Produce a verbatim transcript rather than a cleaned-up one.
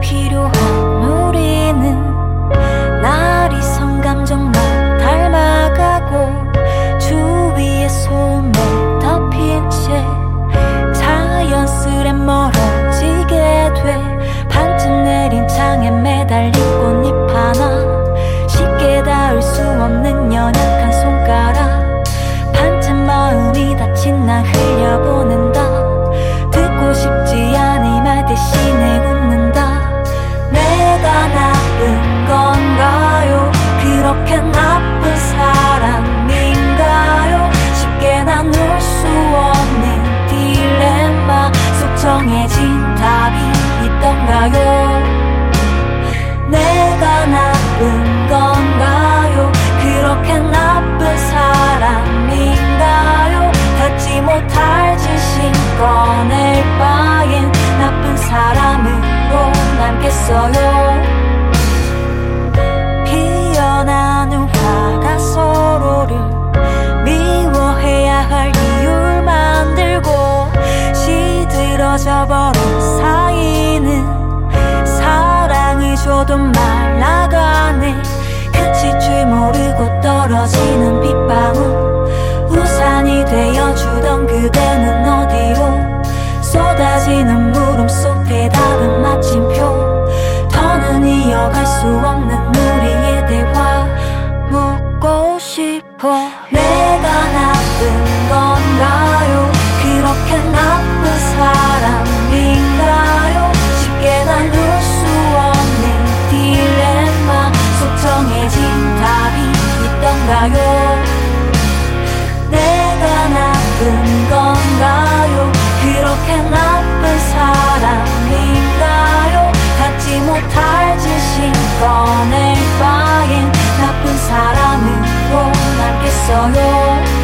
필요한 우리는 나리선 감정만 닮아가고 주위의 소음에 덮인 채 자연스레 멀어지게 돼. 반쯤 내린 창에 매달린 꽃잎 하나, 쉽게 닿을 수 없는 연약한 손가락, 반쯤 마음이 다친 나 흘려보낸다. 듣고 싶지 않은 말 대신에 웃는다. 내가 나쁜 건가요? 그렇게 나쁜 사람인가요? 쉽게 나눌 수 없는 딜레마 속 정해진 답이 있던가요? 내가 나쁜 건가요? 그렇게 나쁜 사람인가요? 닿지 못할 진심 꺼낼 바엔 나쁜 사람으로 남겠어요. 피어나는 화가 서로를 미워해야 할 이유를 만들고 시들어져 버린 사이는 사랑을 줘도 말라가네. 그칠 줄 모르고 떨어지는 빗방울, 우산이 되어주던 그대는 어디로? 쏟아지는 물음 속 대답은 마침표. 더는 이어갈 수 없는 우리의 대화 묻고 싶어. 내가 나쁜 건가요? 그렇게 나쁜 사람인가요? 쉽게 나눌 수 없는 딜레마 속 정해진 답이 있던가요? 내가 나쁜 건가요? 그렇게 나쁜 사람인가요? 닿지 못할 진심 꺼낼 바엔 나쁜 사람으로 남겠어요.